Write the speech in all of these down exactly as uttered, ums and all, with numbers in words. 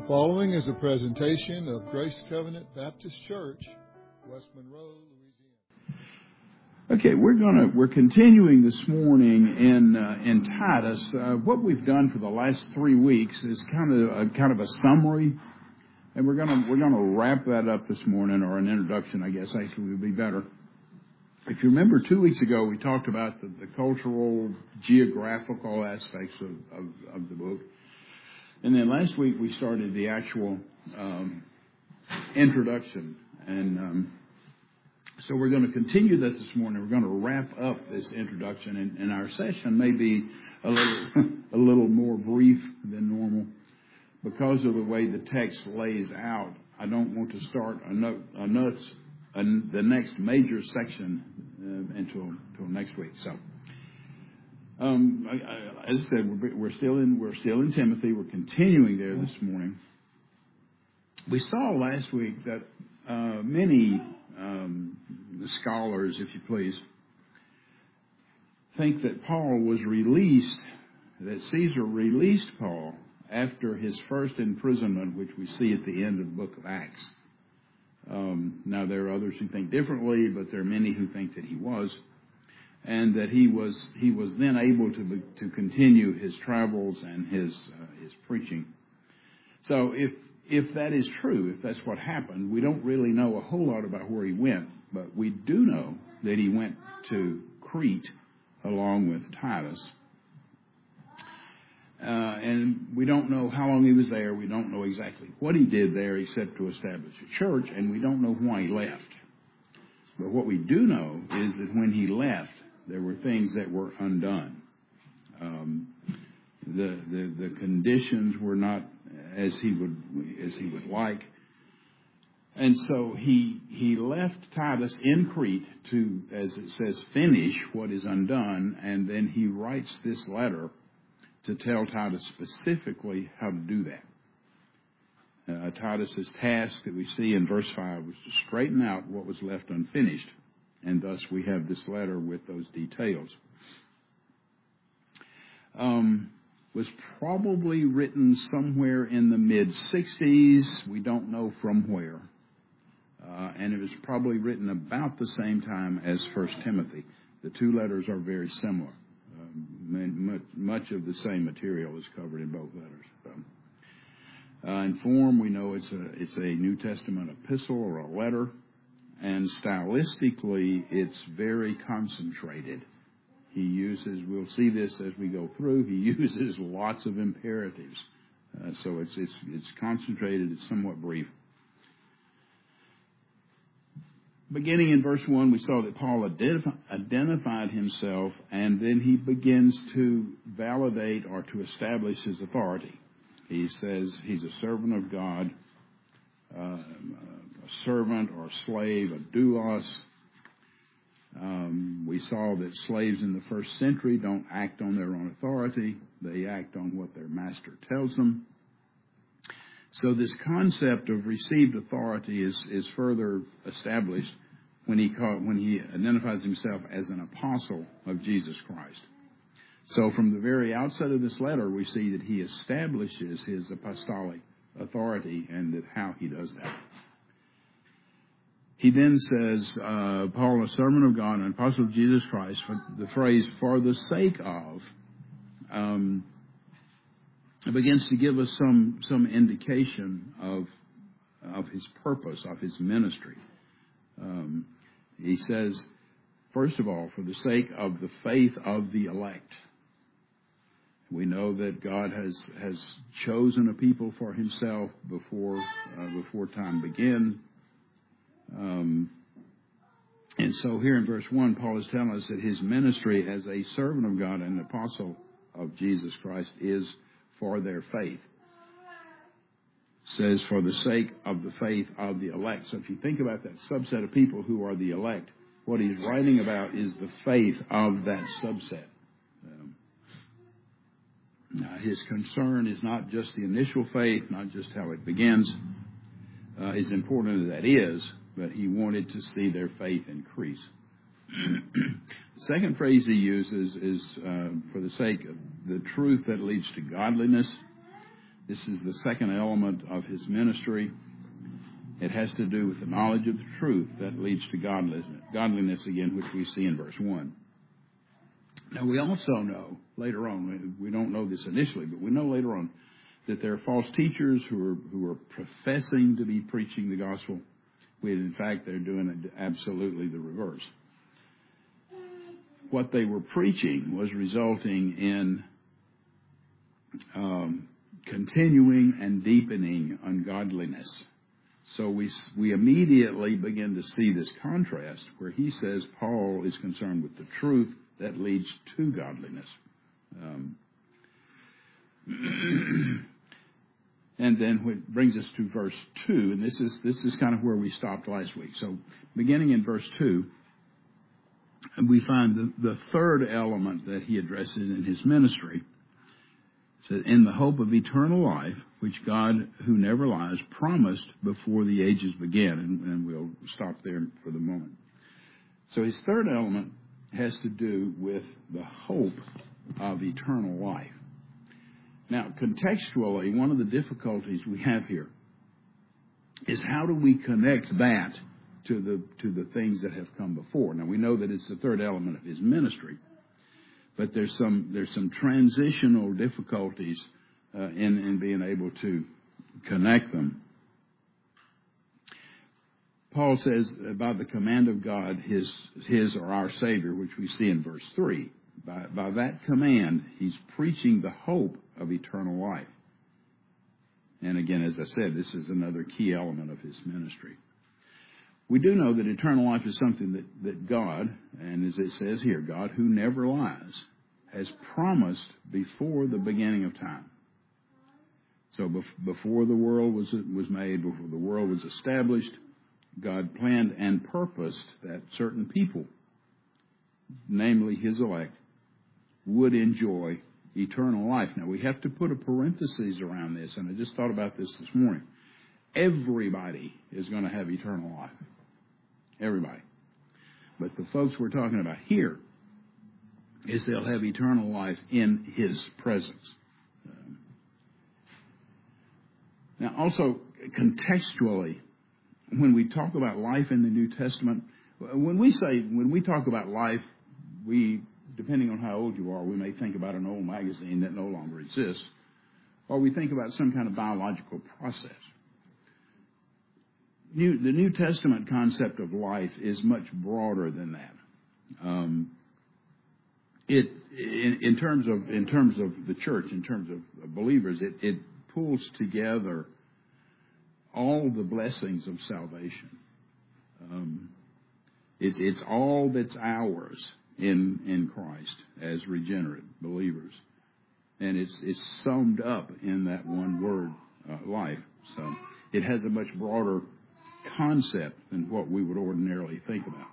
following is a presentation of Grace Covenant Baptist Church, West Monroe, Louisiana. Okay, we're gonna we're continuing this morning in uh, in Titus. Uh, what we've done for the last three weeks is kind of a, kind of a summary, and we're gonna we're gonna wrap that up this morning, or an introduction, I guess actually would be better. If you remember, two weeks ago we talked about the, the cultural, geographical aspects of, of, of the book. And then last week we started the actual um, introduction. And um, so we're going to continue that this morning. We're going to wrap up this introduction. And, and our session may be a little, a little more brief than normal. Because of the way the text lays out, I don't want to start a no, a nuts, a, the next major section uh, until, until next week. So. Um, I, I, as I said, we're, we're still in we're still in Timothy. We're continuing there this morning. We saw last week that uh, many um, scholars, if you please, think that Paul was released, that Caesar released Paul after his first imprisonment, which we see at the end of the book of Acts. Um, now there are others who think differently, but there are many who think that he was. And that he was he was then able to be, to continue his travels and his uh, his preaching. So if if that is true, if that's what happened, we don't really know a whole lot about where he went, but we do know that he went to Crete along with Titus. Uh, and we don't know how long he was there. We don't know exactly what he did there except to establish a church, and we don't know why he left. But what we do know is that when he left, there were things that were undone. Um, the, the the conditions were not as he would as he would like, and so he he left Titus in Crete to, as it says, finish what is undone, and then he writes this letter to tell Titus specifically how to do that. Uh, Titus's task that we see in verse five was to straighten out what was left unfinished. And thus we have this letter with those details. Um, was probably written somewhere in the mid-sixties. We don't know from where. Uh, and it was probably written about the same time as First Timothy. The two letters are very similar. Um, much of the same material is covered in both letters. Um, uh, in form, we know it's a, it's a New Testament epistle or a letter. And stylistically, it's very concentrated. He uses, we'll see this as we go through, he uses lots of imperatives. Uh, so it's, it's, it's concentrated, it's somewhat brief. Beginning in verse one, we saw that Paul identif- identified himself, and then he begins to validate or to establish his authority. He says he's a servant of God, uh, a servant or slave, a doulos. Um, we saw that slaves in the first century don't act on their own authority. They act on what their master tells them. So this concept of received authority is, is further established when he call, when he identifies himself as an apostle of Jesus Christ. So from the very outset of this letter, we see that he establishes his apostolic authority and that how he does that. He then says, uh, Paul, a servant of God, an apostle of Jesus Christ, for the phrase, for the sake of, um, it begins to give us some, some indication of, of his purpose, of his ministry. Um, he says, first of all, for the sake of the faith of the elect. We know that God has, has chosen a people for himself before, uh, before time began. Um, and so here in verse one, Paul is telling us that his ministry as a servant of God and an apostle of Jesus Christ is for their faith. It says, for the sake of the faith of the elect. So if you think about that subset of people who are the elect, what he's writing about is the faith of that subset. Um, now his concern is not just the initial faith, not just how it begins, uh, as important as that is, but he wanted to see their faith increase. The second phrase he uses is uh, for the sake of the truth that leads to godliness. This is the second element of his ministry. It has to do with the knowledge of the truth that leads to godliness, godliness again, which we see in verse one. Now, we also know later on, we don't know this initially, but we know later on that there are false teachers who are, who are professing to be preaching the gospel, when in fact they're doing absolutely the reverse. What they were preaching was resulting in um, continuing and deepening ungodliness. So we we immediately begin to see this contrast where he says Paul is concerned with the truth that leads to godliness. Um, and then what brings us to verse two, and this is this is kind of where we stopped last week. So beginning in verse two, we find the, the third element that he addresses in his ministry. It says, in the hope of eternal life, which God, who never lies, promised before the ages began. And, and we'll stop there for the moment. So his third element has to do with the hope of eternal life. Now, contextually, one of the difficulties we have here is how do we connect that to the to the things that have come before. Now, we know that it's the third element of his ministry, but there's some there's some transitional difficulties uh, in in being able to connect them. Paul says about the command of God, his his or our Savior, which we see in verse three. By, by that command, he's preaching the hope of eternal life. And again, as I said, this is another key element of his ministry. We do know that eternal life is something that, that God, and as it says here, God who never lies, has promised before the beginning of time. So before the world was was made, before the world was established, God planned and purposed that certain people, namely his elect, would enjoy eternal life. Now, we have to put a parenthesis around this, and I just thought about this this morning. Everybody is going to have eternal life. Everybody. But the folks we're talking about here is they'll have eternal life in his presence. Um, now, also, contextually, when we talk about life in the New Testament, when we say, when we talk about life, we, depending on how old you are, we may think about an old magazine that no longer exists, or we think about some kind of biological process. New, the New Testament concept of life is much broader than that. Um, it, in, in terms of in terms of the church, in terms of believers, it, it pulls together all the blessings of salvation. Um, it's, it's all that's ours in in Christ as regenerate believers, and it's it's summed up in that one word, uh, life. So it has a much broader concept than what we would ordinarily think about.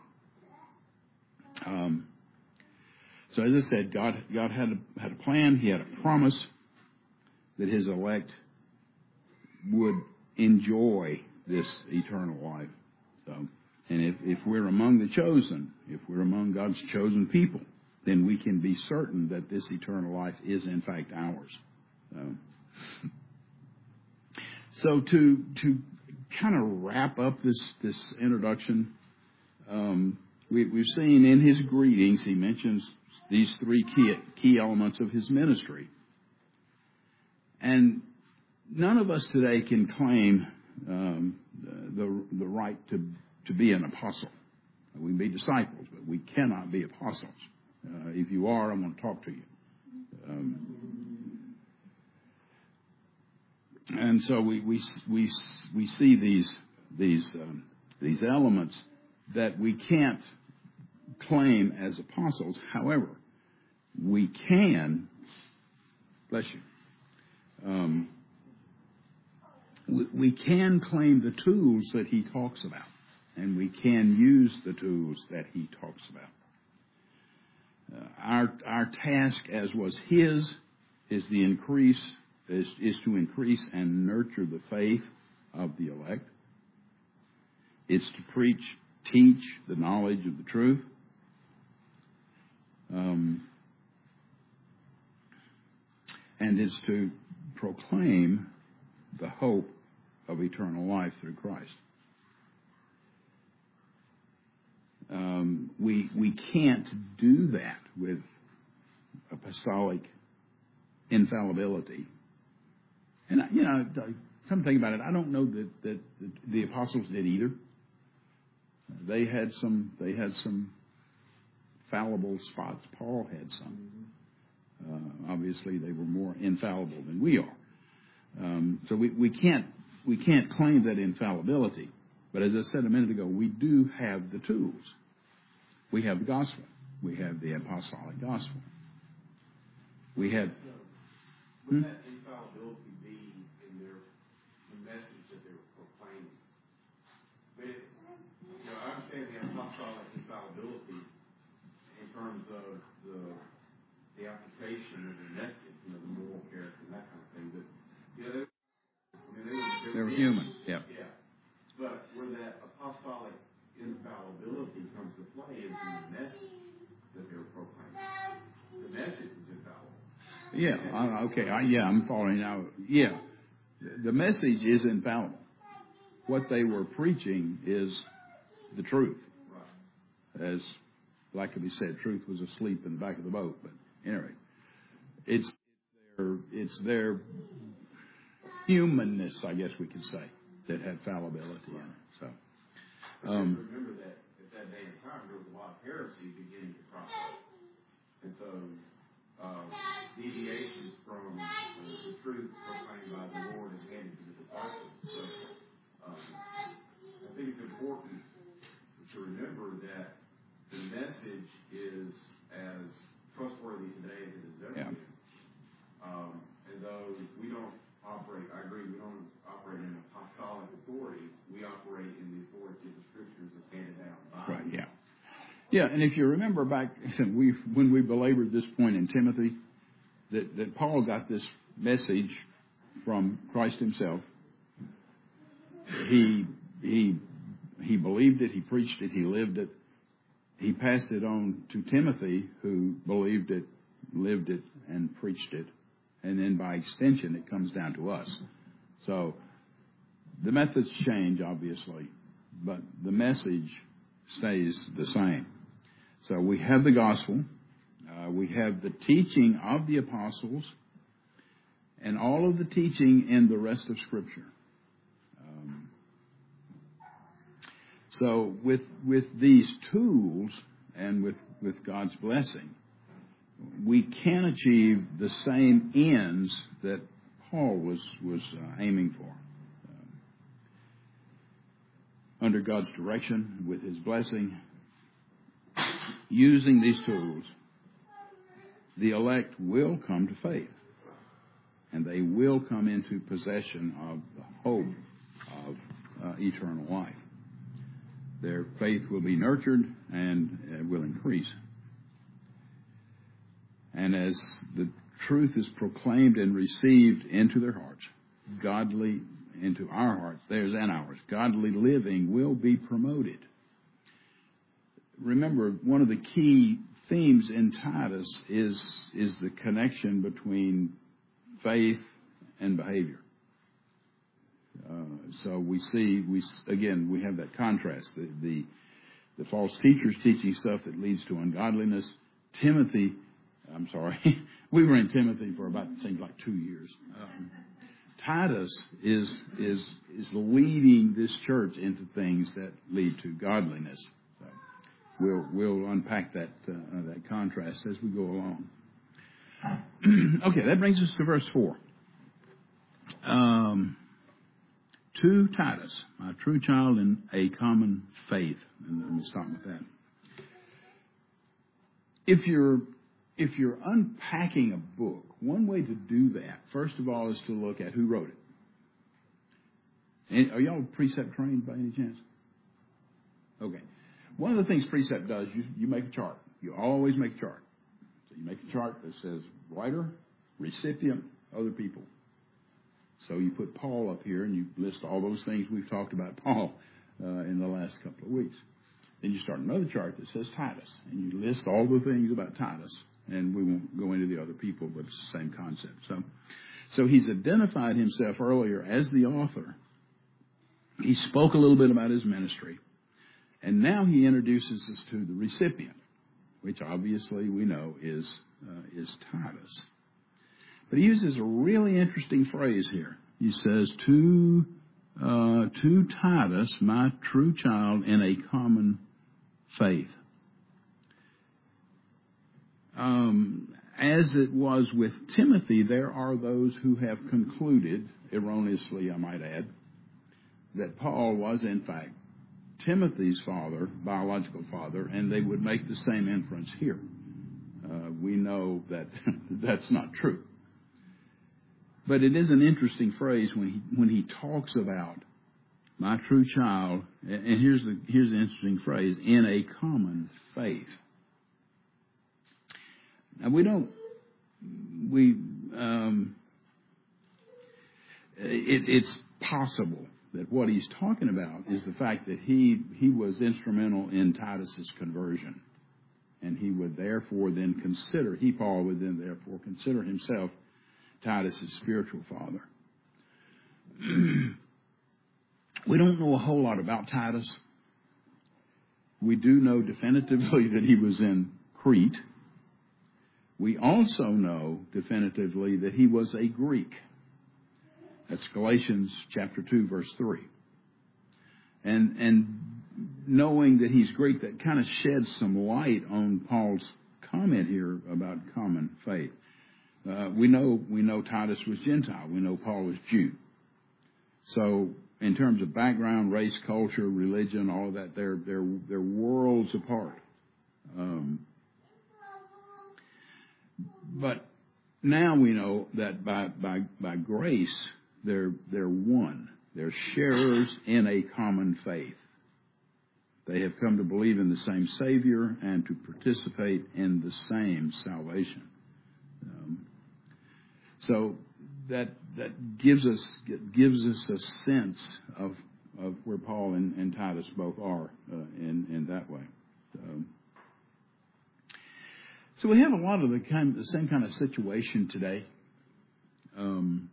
Um, so as I said, God God had a, had a plan. He had a promise that his elect would enjoy this eternal life. So, and if, if we're among the chosen, if we're among God's chosen people, then we can be certain that this eternal life is in fact ours. So, so to to kind of wrap up this this introduction, um, we, we've seen in his greetings he mentions these three key key elements of his ministry, and none of us today can claim um, the the right to to be an apostle. We can be disciples, but we cannot be apostles. Uh, if you are, I'm going to talk to you. Um, and so we we we we see these these um, these elements that we can't claim as apostles. However, we can. Bless you. Um, we, we can claim the tools that he talks about, and we can use the tools that he talks about. Uh, our our task, as was his, is the increase is, is to increase and nurture the faith of the elect. It's to preach, teach the knowledge of the truth. Um, and it's to proclaim the hope of eternal life through Christ. Um, we we can't do that with apostolic infallibility. And, you know, come to think about it, I don't know that, that the apostles did either. They had some, they had some fallible spots. Paul had some. Uh, obviously, they were more infallible than we are. Um, so we, we can't we can't claim that infallibility. But as I said a minute ago, we do have the tools. We have the gospel. We have the apostolic gospel. We have. Would that infallibility be in their the message that they were proclaiming? But it, you know, I understand the apostolic infallibility in terms of the the application of the message, you know, the moral character and that kind of thing. But you know, they, I mean, they were, they They were were human. Yeah. Yeah. But where that apostolic infallibility comes to play is in the message that they were proclaiming. The message is infallible. Yeah, I, okay, I, yeah, I'm following now. Yeah, the message is infallible. What they were preaching is the truth. Right. As Blackaby said, truth was asleep in the back of the boat. But anyway, it's, it's their it's their humanness, I guess we could say, that had fallibility in it. So, um, remember that at that day and time there was a lot of heresy beginning to crop up, and so. Uh, deviations from uh, the truth proclaimed by the Lord and handed to the disciples. So um, I think it's important to remember that the message is as trustworthy today as it has ever yeah. been. Um, and though we don't operate, I agree, we don't operate in apostolic authority, we operate in the authority of the Scriptures as handed down by Right, yeah. Yeah, and if you remember back we when we belabored this point in Timothy, that, that Paul got this message from Christ himself. He he he believed it, he preached it, he lived it. He passed it on to Timothy, who believed it, lived it, and preached it. And then by extension, it comes down to us. So the methods change, obviously, but the message stays the same. So we have the gospel, uh, we have the teaching of the apostles, and all of the teaching in the rest of Scripture. Um, so with with these tools and with, with God's blessing, we can achieve the same ends that Paul was was uh, aiming for. Um, under God's direction, with His blessing, using these tools, the elect will come to faith, and they will come into possession of the hope of uh, eternal life. Their faith will be nurtured and uh, will increase. And as the truth is proclaimed and received into their hearts, godly, into our hearts, theirs and ours, godly living will be promoted. Remember, one of the key themes in Titus is, is the connection between faith and behavior. Uh, so we see, we again, we have that contrast. The, the, the false teachers teaching stuff that leads to ungodliness. Timothy, I'm sorry, we were in Timothy for about, it seems like two years. Um, Titus is, is, is leading this church into things that lead to godliness. So we'll, we'll unpack that, uh, that contrast as we go along. Okay, that brings us to verse four. Um, to Titus, my true child in a common faith. And let me start with that. If you're if you're unpacking a book, one way to do that, first of all, is to look at who wrote it. And are y'all precept trained by any chance? Okay. One of the things precept does, you, you make a chart. You always make a chart. So you make a chart that says writer, recipient, other people. So you put Paul up here and you list all those things we've talked about Paul uh, in the last couple of weeks. Then you start another chart that says Titus, and you list all the things about Titus. And we won't go into the other people, but it's the same concept. So So he's identified himself earlier as the author. He spoke a little bit about his ministry. And now he introduces us to the recipient, which obviously we know is uh, is Titus. But he uses a really interesting phrase here. He says, to, uh, to Titus, my true child in a common faith. Um, as it was with Timothy, there are those who have concluded, erroneously I might add, that Paul was in fact Timothy's father, biological father, and they would make the same inference here. Uh, we know that that's not true. But it is an interesting phrase when he when he talks about my true child, and here's the here's the interesting phrase, in a common faith. Now we don't we um, it, it's possible that what he's talking about is the fact that he he was instrumental in Titus's conversion, and he would therefore then consider he Paul would then therefore consider himself Titus's spiritual father. We don't know a whole lot about Titus. We do know definitively that he was in Crete. We also know definitively that he was a Greek. That's Galatians chapter two, verse three. And and knowing that he's Greek, that kind of sheds some light on Paul's comment here about common faith. Uh, we know we know Titus was Gentile. We know Paul was Jew. So in terms of background, race, culture, religion, all of that, they're they're they're worlds apart. Um, but now we know that by by by grace, they're they're one. They're sharers in a common faith. They have come to believe in the same Savior and to participate in the same salvation. Um, so that that gives us gives us a sense of of where Paul and, and Titus both are uh, in in that way. Um, so we have a lot of the kind the same kind of situation today. Um,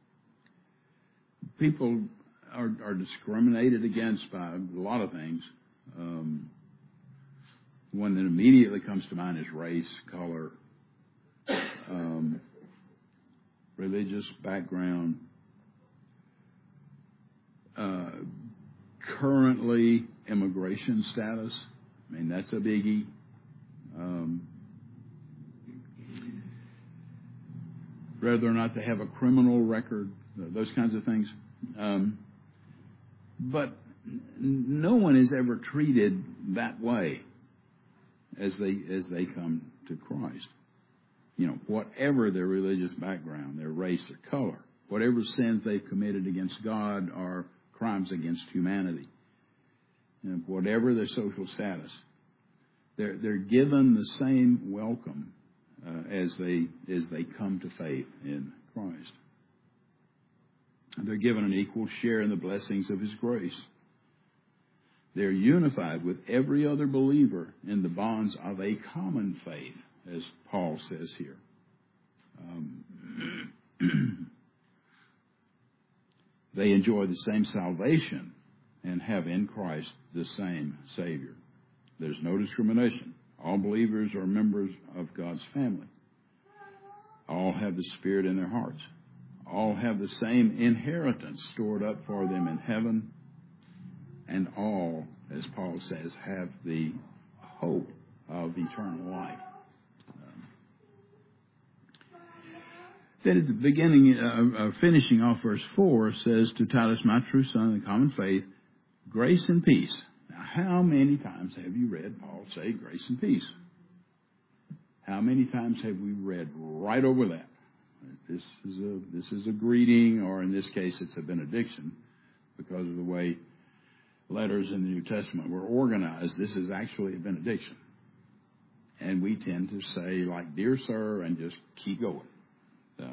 people are, are discriminated against by a lot of things. Um, one that immediately comes to mind is race, color, um, religious background. Uh, currently, immigration status. I mean, that's a biggie. Um, whether or not they have a criminal record, those kinds of things. Um, but no one is ever treated that way as they as they come to Christ. You know, whatever their religious background, their race or color, whatever sins they've committed against God or crimes against humanity, and whatever their social status, they're they're given the same welcome uh, as they as they come to faith in Christ. They're given an equal share in the blessings of His grace. They're unified with every other believer in the bonds of a common faith, as Paul says here. Um, they enjoy the same salvation and have in Christ the same Savior. There's no discrimination. All believers are members of God's family. All have the Spirit in their hearts. All have the same inheritance stored up for them in heaven. And all, as Paul says, have the hope of eternal life. Um, then at the beginning, uh, uh, finishing off verse four, says, to Titus, my true son in the common faith, grace and peace. Now, how many times have you read Paul say grace and peace? How many times have we read right over that? This is a this is a greeting, or in this case, it's a benediction, because of the way letters in the New Testament were organized. This is actually a benediction, and we tend to say, like, "Dear sir," and just keep going. So,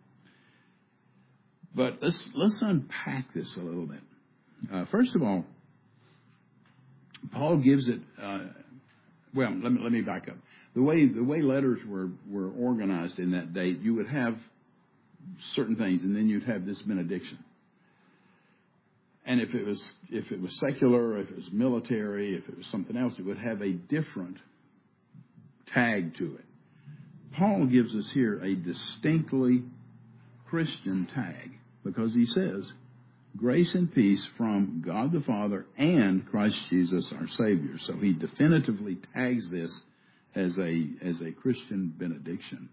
but let's let's unpack this a little bit. Uh, first of all, Paul gives it. Uh, well, let me let me back up. The way the way letters were, were organized in that date, you would have certain things, and then you'd have this benediction. And if it was if it was secular, if it was military, if it was something else, it would have a different tag to it. Paul gives us here a distinctly Christian tag because he says, grace and peace from God the Father and Christ Jesus our Savior. So he definitively tags this as a as a Christian benediction.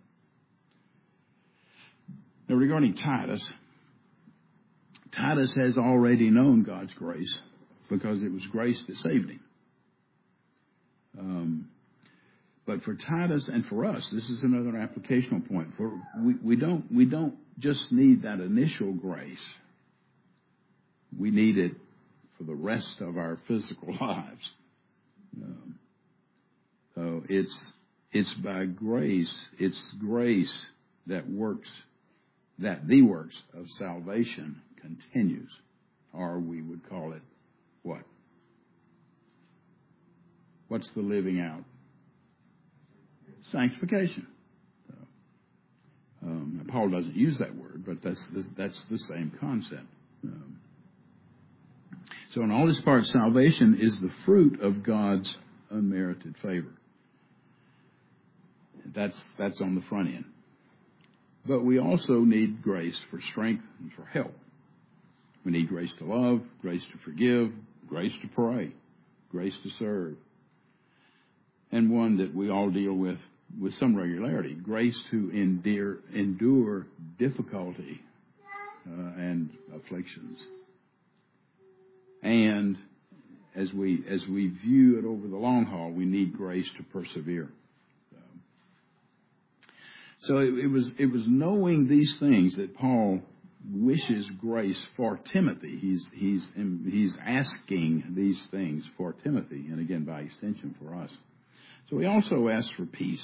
Now regarding Titus, Titus has already known God's grace because it was grace that saved him. Um, but for Titus and for us, this is another applicational point. For we, we don't we don't just need that initial grace. We need it for the rest of our physical lives. Um, so it's it's by grace. It's grace that works, that the works of salvation continues, or we would call it what? What's the living out? Sanctification. So, um, Paul doesn't use that word, but that's the, that's the same concept. Um, so in all this part, salvation is the fruit of God's unmerited favor. That's that's on the front end. But we also need grace for strength and for help. We need grace to love, grace to forgive, grace to pray, grace to serve. And one that we all deal with with some regularity, grace to endure, endure difficulty uh, and afflictions. And as we as we view it over the long haul, we need grace to persevere. So it, it was it was knowing these things that Paul wishes grace for Timothy. He's he's he's asking these things for Timothy, and again by extension for us. So he also asks for peace.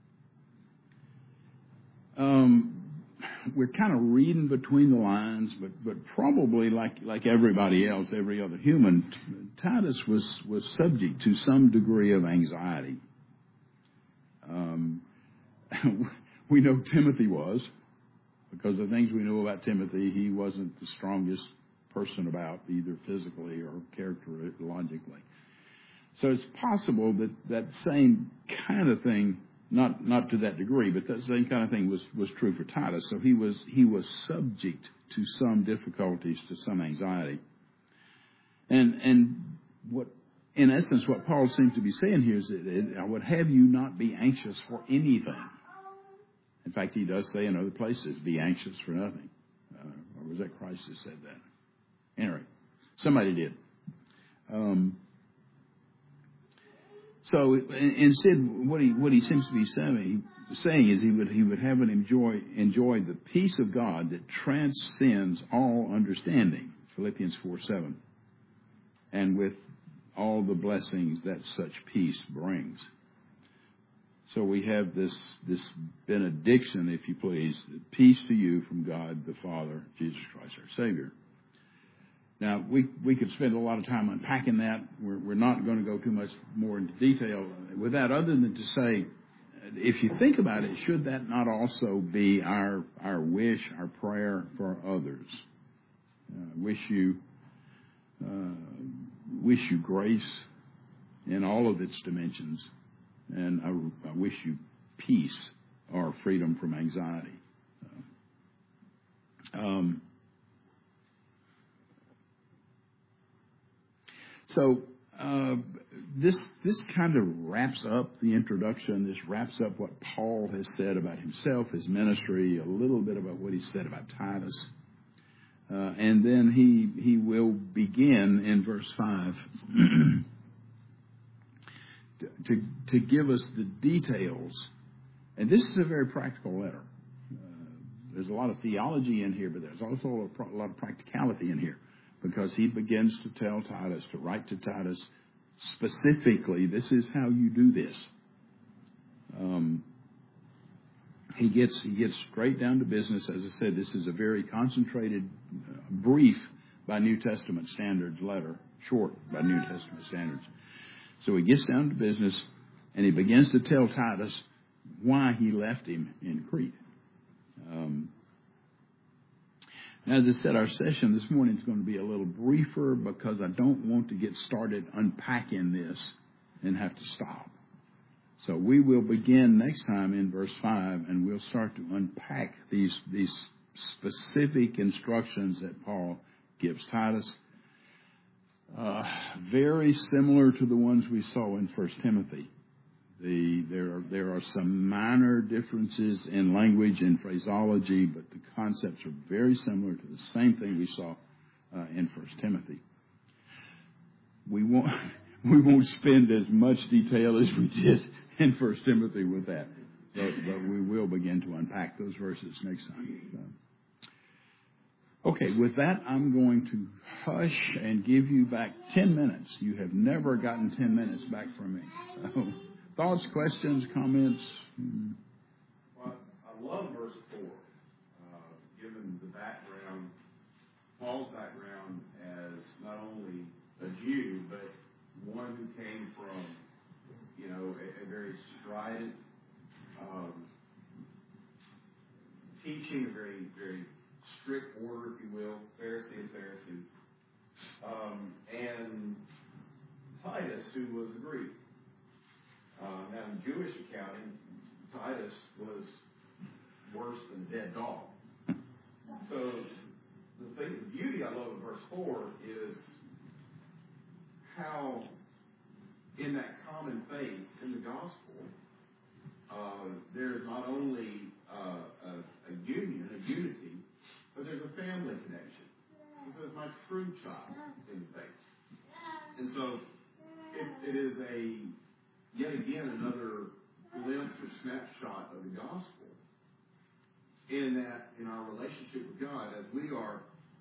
Um, we're kind of reading between the lines, but but probably like like everybody else, every other human, Titus was was subject to some degree of anxiety. Um. We know Timothy was, because the things we know about Timothy, he wasn't the strongest person about, either physically or characterologically. So it's possible that that same kind of thing, not not to that degree, but that same kind of thing was, was true for Titus. So he was he was subject to some difficulties, to some anxiety. And and what in essence what Paul seems to be saying here is that I would have you not be anxious for anything. In fact, he does say in other places, be anxious for nothing. Uh, or was that Christ that said that? Anyway, somebody did. Um, so instead, what he what he seems to be saying, saying is he would he would have an enjoy enjoy the peace of God that transcends all understanding. Philippians four seven, and with all the blessings that such peace brings. So we have this this benediction, if you please, peace to you from God the Father, Jesus Christ our Savior. Now, we we could spend a lot of time unpacking that. We're, we're not going to go too much more into detail with that, other than to say, if you think about it, should that not also be our our wish, our prayer for others? Uh, wish you uh, wish you grace in all of its dimensions. And I, I wish you peace or freedom from anxiety. Um, so uh, this this kind of wraps up the introduction. This wraps up what Paul has said about himself, his ministry, a little bit about what he said about Titus. Uh, and then he he will begin in verse five. To, to give us the details. And this is a very practical letter. Uh, there's a lot of theology in here, but there's also a, a lot of practicality in here, because he begins to tell Titus, to write to Titus specifically, this is how you do this. Um, he gets he gets straight down to business. As I said, this is a very concentrated, uh, brief by New Testament standards letter, short by New Testament standards. So he gets down to business, and he begins to tell Titus why he left him in Crete. Um, As I said, our session this morning is going to be a little briefer because I don't want to get started unpacking this and have to stop. So we will begin next time in verse five, and we'll start to unpack these, these specific instructions that Paul gives Titus. Uh, very similar to the ones we saw in First Timothy. The, there are, there are some minor differences in language and phraseology, but the concepts are very similar to the same thing we saw uh, in First Timothy. We won't, we won't spend as much detail as we did in First Timothy with that, but, but we will begin to unpack those verses next time. So. Okay, with that, I'm going to hush and give you back ten minutes. You have never gotten ten minutes back from me. So, thoughts, questions, comments? Well, I love verse four, uh, given the background, Paul's background as not only a Jew, but one who came from, you know, a, a very strident um, teaching, a very, very strict order, if you will, Pharisee and Pharisee. Um, and Titus, who was a Greek. Uh, now, in Jewish accounting, Titus was worse than a dead dog. So, the thing, the beauty I love of verse four is how, in that common faith in the gospel, uh, there is not only uh, a, a union, a unity, but there's a family connection. He says, my true child in faith. And so, it, it is a yet again another glimpse or snapshot of the gospel in that in our relationship with God, as we are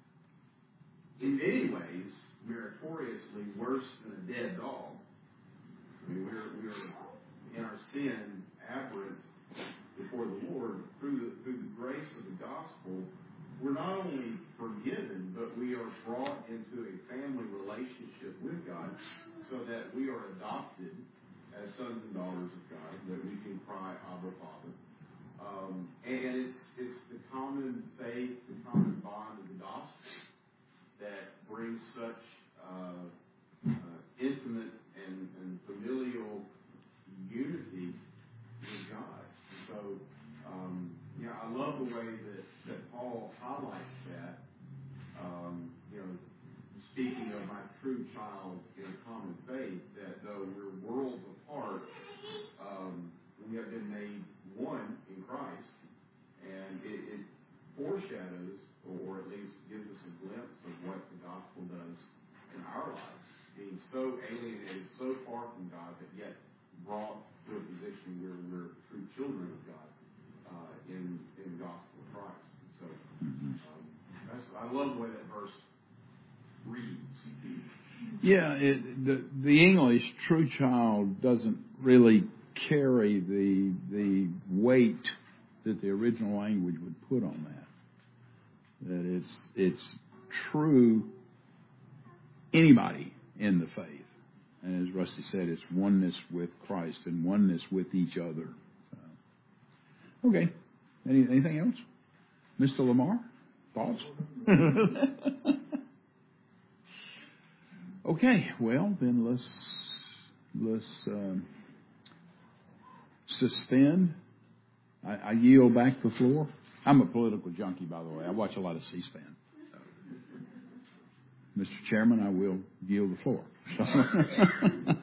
in many ways meritoriously worse than a dead dog. I mean, we're, we're in our sin aberrant before the Lord. Through the, through the grace of the gospel, we're not only forgiven, but we are brought into a family relationship with God so that we are adopted as sons and daughters of God, that we can cry, Abba, Father. Um, and it's it's the common faith, the common bond of the gospel that brings such uh, uh, intimate and, and familial unity with God. And so, um, yeah, I love the way that, that Paul highlights that. Um, you know, speaking of my true child in a common faith, that though we're worlds apart, um, we have been made one in Christ, and it, it foreshadows, or at least gives us a glimpse of what the gospel does in our lives, being so alienated, so far from God, but yet brought to a position where we're true children of God uh, in, in the gospel of Christ. So um, that's, I love the way that verse reads. Yeah, it, the the English true child doesn't really carry the the weight that the original language would put on that. That it's it's true anybody in the faith, and as Rusty said, it's oneness with Christ and oneness with each other. So, okay, Any, anything else, Mister Lamar? Thoughts? Okay, well then let's let's um, suspend. I, I yield back the floor. I'm a political junkie, by the way. I watch a lot of C-SPAN. So, Mister Chairman, I will yield the floor.